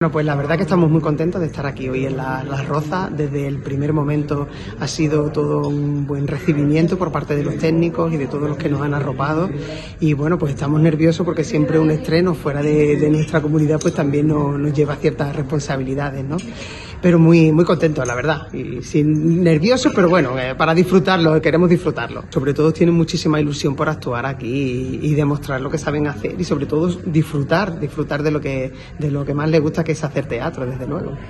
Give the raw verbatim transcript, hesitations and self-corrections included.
Bueno, pues la verdad que estamos muy contentos de estar aquí hoy en la, Las Rozas. Desde el primer momento ha sido todo un buen recibimiento por parte de los técnicos y de todos los que nos han arropado. Y bueno, pues estamos nerviosos porque siempre un estreno fuera de, de nuestra comunidad pues también nos, nos lleva ciertas responsabilidades, ¿no? Pero muy, muy contentos, la verdad. Y sin nerviosos, pero bueno, eh, para disfrutarlo, queremos disfrutarlo. Sobre todo tienen muchísima ilusión por actuar aquí y, y demostrar lo que saben hacer y sobre todo disfrutar, disfrutar de lo que, de lo que más les gusta, que es hacer teatro, desde luego.